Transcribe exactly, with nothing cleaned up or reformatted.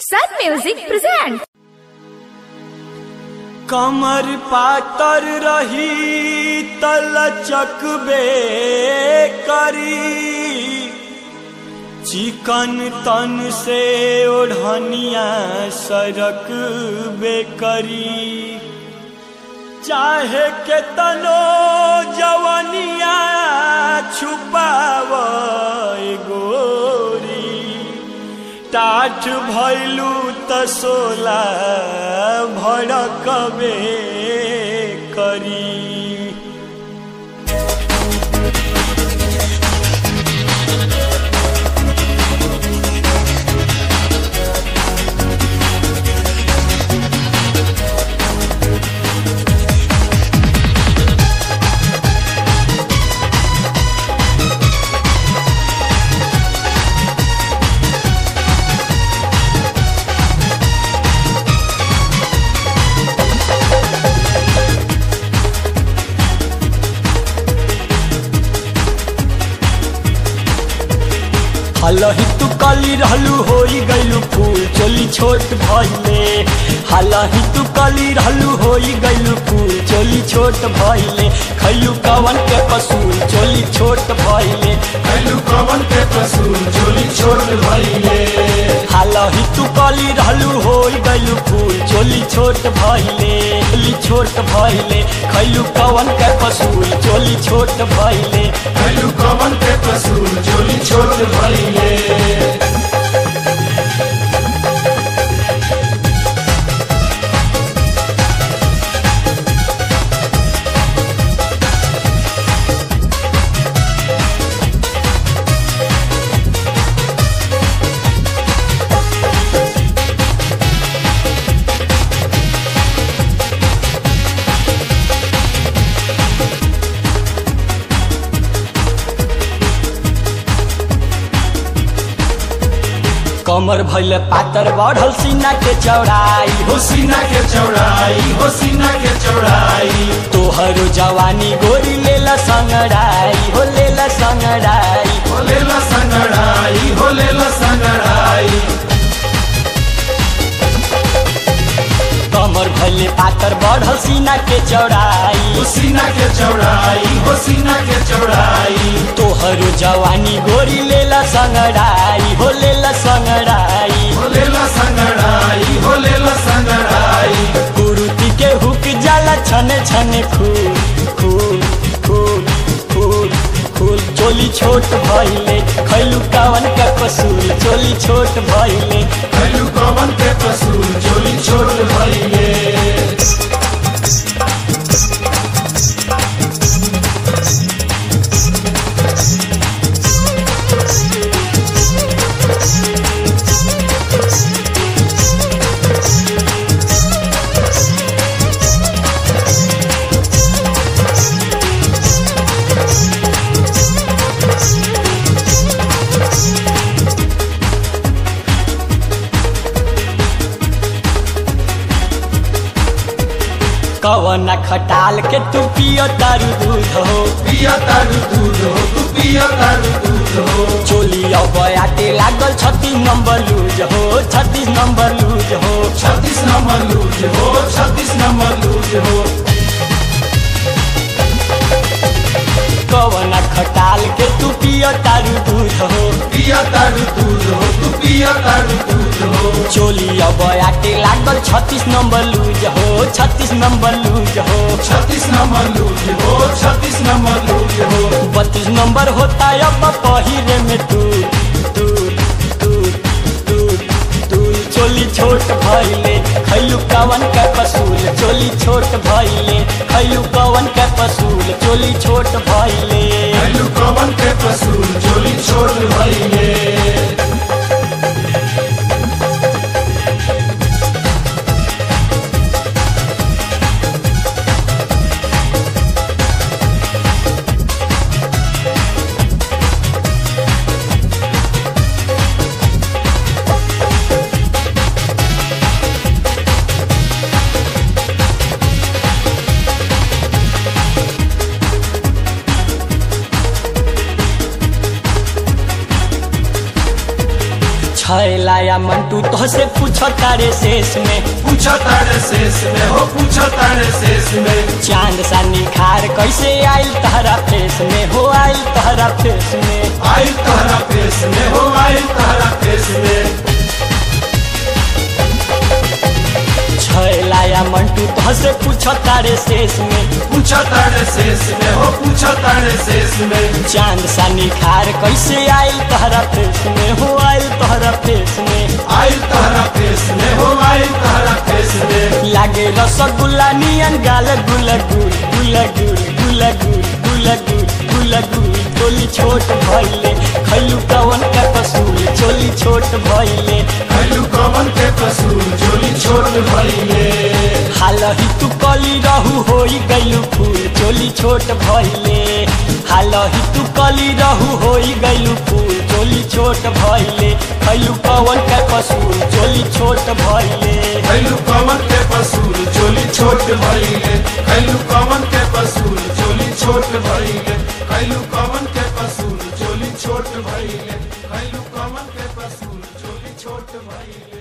Sun Music presents. कमर पातर रही तलचक बे करी, चिकन तन से ओढ़निया सरक बे करी। चाहे के तनो जवनिया छुपाव गोरी, टाठ भैलू तसोला भड़कबे करी। हालही तू काली रहलू होई गईलू फूल चोली छोट भइले। हालही तू काली रहलू होई गईलू फूल चोली छोट भइले। खैलू कवन के पसूल चोली छोट भइले। खैलू कवन के पसूल चोली छोट भइले। हालही तू काली रहलू होई गईलू फूल चोली छोट भइले। चोली छोट भइले। खैलू कवन के पसूल चोली छोट भइले। खैलू कवन के पसूल चोली छोट भइले। कमर भइले पातर बढ़ल सीना के चौड़ाई। हो सीना के चौड़ाई, हो सीना के चौड़ाई। तोहरो जवानी गोरी लेला संगड़ाई, हो लेला संगड़ाई। हो लेला संगड़ाई, हो लेला संगड़ाई। कमर भइले पातर बढ़ल सीना के चौड़ाई। हो सीना के चौड़ाई, हो सीना के चौड़ाई। तोहरो जवानी गोरी लेला संगड़ाई, हो लेला संगड़ाई। हो लेला संगड़ाई, हो लेला संगड़ाई। कुरुती के हुक जाला छने छने खूल खूल खूल खूल खूल चोली छोट भइले। खैलू कवन के पसूल चोली छोट भइले। खैलू कवन के पसूल चोली छोट भइले। कवना खटाल के तू पियो तारू दूध हो। पिया तारू दूध हो, तू पिया तारू दूध हो। चोली अब आटे लागल छत्तीस नंबर लूज हो, छत्तीस नंबर लूज हो। छत्तीस नंबर लूज हो, छत्तीस नंबर लूज हो। कवना खटाल के तू पियो तारू दूध हो। पिया तारू दूध हो, तू पिया तारू दूध हो। चोली अब आटे लागल छत्तीस नंबर लूज हो, छत्तीस नंबर लूज हो। छत्तीस नंबर लूज हो, छत्तीस नंबर लूज हो। बत्तीस नंबर होता अब पहिरे में तू तू तू तू तू चोली छोट भइले। खैलू कवन के पसूल चोली छोट भइले। खैलू कवन के पसूल चोली छोट भइले। खैलू कवन के पसूल चोली छोट भइले। छैलाया मंटू तो से पूछो तारे शेष में पूछो तारे शेष में हो पूछो तारे शेष में चांद सा निखार कैसे आइल तहरा फेस में हो आइल तहरा फेस में आइल तहरा फेस में हो आइल तहरा फेस में छैलाया मंटू तो से पूछो तारे शेष में पूछो तारे शेष में हो पूछो तारे शेष में चांद सा निखार कैसे आइल तहरा फेस में हो आइल तहरा फेस में आइल तहरा फेस में हो आइल तहरा फेस में लागे रसगुल्ला नियन गाल गुल गुल गुल गुल गुल गुल गुल गुल गुल गुल चोली छोट भइले खैलू कवन का कसूल चोली छोट भइले खैलू कवन के कसूर चोली छोट भइले हालही तू कली रहू होई गइलू फूल चोली छोट भइले हालही तू कली रहू होई गइलू फूल चोली छोट भइले खैलू कवन का कसूल चोली छोट भइले खैलू कवन के कसूर चोली छोट भइले खैलू कवन के कसूर चोली छोट भइले खैलू कवन के कसूर चोली छोट भइले खैलू कवन के कसूर चोली छोट भइले।